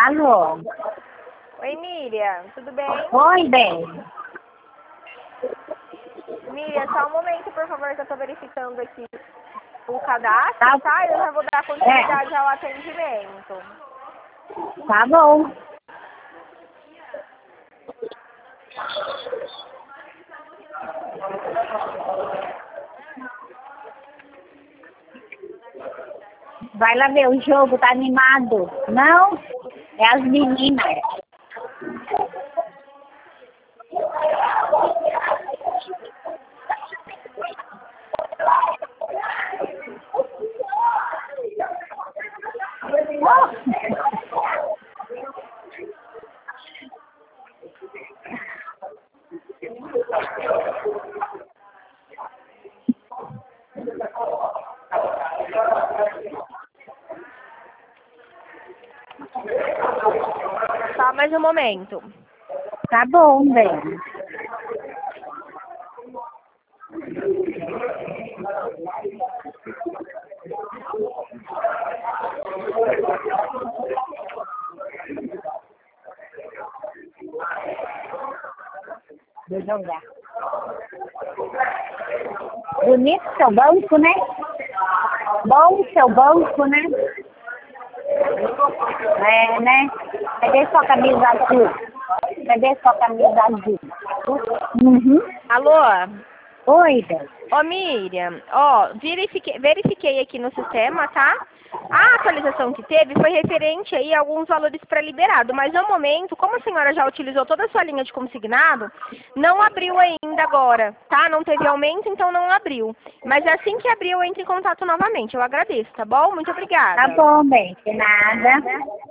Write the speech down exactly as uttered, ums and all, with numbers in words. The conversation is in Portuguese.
Alô? Oi, Miriam, tudo bem? Oi, bem. Miriam, só um momento, por favor, que eu tô verificando aqui o cadastro, Tá, tá? Eu já vou dar continuidade ao atendimento. tá bom. Vai lá ver o jogo, tá animado? Não? É as meninas. Só mais um momento. Tá bom, bem. Deixa eu ver. Bonito seu banco, né? Bom seu banco, né? É, né? Cadê sua camisa azul? Cadê sua camisa azul? Uhum. Alô? Oi, bem. Ô, Miriam, ó, verifiquei, verifiquei aqui no sistema, tá? A atualização que teve foi referente aí a alguns valores pré-liberado, mas no momento, como a senhora já utilizou toda a sua linha de consignado, não abriu ainda agora, tá? Não teve aumento, então não abriu. Mas assim que abrir, eu entro em contato novamente. Eu agradeço, tá bom? Muito obrigada. Tá bom, bem. De nada.